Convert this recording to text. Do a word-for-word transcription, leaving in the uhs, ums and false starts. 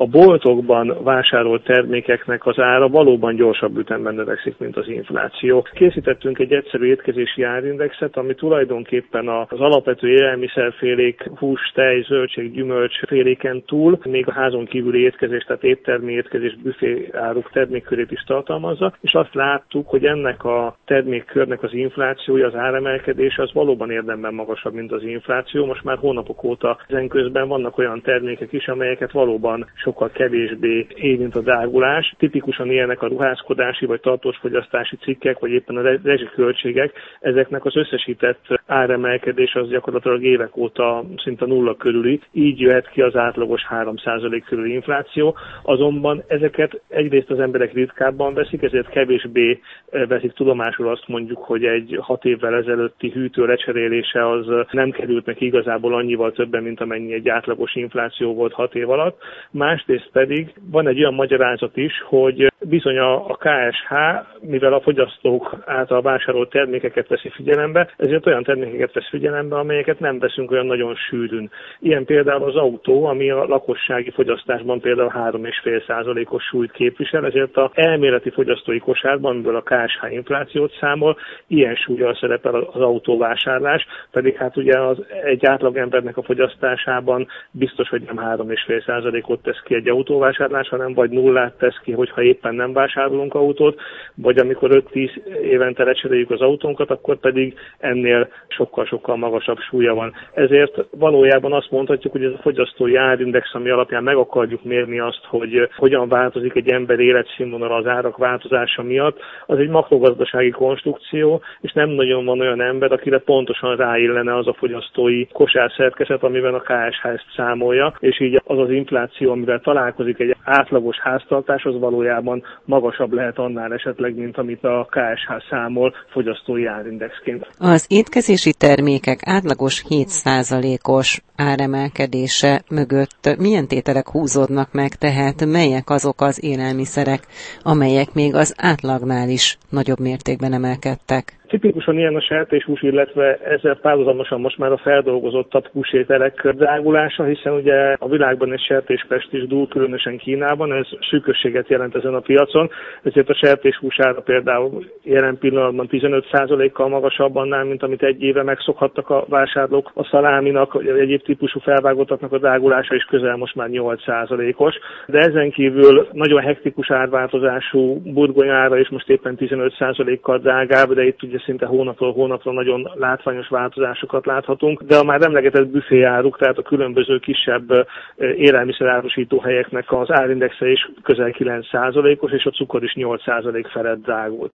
a boltokban vásárolt termékeknek az ára valóban gyorsabb ütemben növekszik, mint az infláció. Készítettünk egy egyszerű étkezési árindexet, ami tulajdonképpen az alapvető élelmiszerfélék, hús, tej, zöldség, gyümölcs féléken túl még a házon kívüli étkezés, tehát éttermi étkezés, büfé áruk termékkörét is tartalmazza, és azt láttuk, hogy ennek a termékkörnek az inflációja, az áremelkedése az valóban érdemben magasabb, mint az infláció. Most már hónapok óta ezen közben vannak olyan termékek is, amelyeket valóban sokkal kevésbé érint a drágulás. Tipikusan ilyenek a ruházkodási vagy tartósfogyasztási cikkek, vagy éppen a rezsiköltségek. Ezeknek az összesített áremelkedés az gyakorlatilag évek óta szinte nulla körüli, így jöhet ki az átlagos három százalék körüli infláció. Azonban ezeket egyrészt az emberek ritkábban veszik, ezért kevésbé veszik tudomásul azt mondjuk, hogy egy hat évvel ezelőtti hűtő lecserélése az nem került meg igazából annyival többen, mint amennyi egy átlagos infláció volt hat év alatt. Másrészt pedig van egy olyan magyarázat is, hogy bizony a ká es há, mivel a fogyasztók által vásárolt termékeket veszi figyelembe, ezért olyan termékeket vesz figyelembe, amelyeket nem veszünk olyan nagyon sűrűn. Ilyen például az autó, ami a lakossági fogyasztásban például három egész öt százalékos súlyt képvisel, ezért az elméleti fogyasztói kosárban, amiből a ká es há inflációt számol, ilyen súllyal szerepel az autóvásárlás, pedig hát ugye az egy átlagembernek a fogyasztásában biztos, hogy nem három egész öt százalékot tesz ki egy autóvásárlás, hanem vagy nullát tesz ki, hogyha éppen nem vásárolunk autót, vagy amikor öt-tíz évente lecseréljük az autónkat, akkor pedig ennél sokkal-sokkal magasabb súlya van. Ezért valójában azt mondhatjuk, hogy ez a fogyasztói árindex, ami alapján meg akarjuk mérni azt, hogy hogyan változik egy ember életszínvonala az árak változása miatt, az egy makrogazdasági konstrukció, és nem nagyon van olyan ember, akire pontosan ráillene az a fogyasztói kosárszerkezet, amiben a ká es há ezt számolja, és így az az infláció, amivel találkozik egy átlagos háztartás, az valójában magasabb lehet annál esetleg, mint amit a ká es há számol fogyasztói árindexként. Az étkezési termékek átlagos hét százalékos áremelkedése mögött milyen tételek húzódnak meg, tehát melyek azok az élelmiszerek, amelyek még az átlagnál is nagyobb mértékben emelkedtek? Tipikusan ilyen a sertéshús, illetve ezzel párhuzamosan most már a feldolgozottabb húsételek drágulása, hiszen ugye a világban egy sertéspest is dúl, különösen Kínában, ez szűkösséget jelent ezen a piacon, ezért a sertéshús ára például jelen pillanatban tizenöt százalékkal magasabb annál, mint amit egy éve megszokhattak a vásárlók. A szaláminak, vagy egyéb típusú felvágottaknak a drágulása is közel most már nyolc százalékos, de ezen kívül nagyon hektikus árváltozású burgonyára is most éppen tizenöt százalékkal drágább, de itt ugye szinte hónapról hónapra nagyon látványos változásokat láthatunk, de a már emlegetett büféáruk, tehát a különböző kisebb élelmiszerárusító helyeknek az árindexe is közel kilenc százalékos, és a cukor is nyolc százalék felett drágult.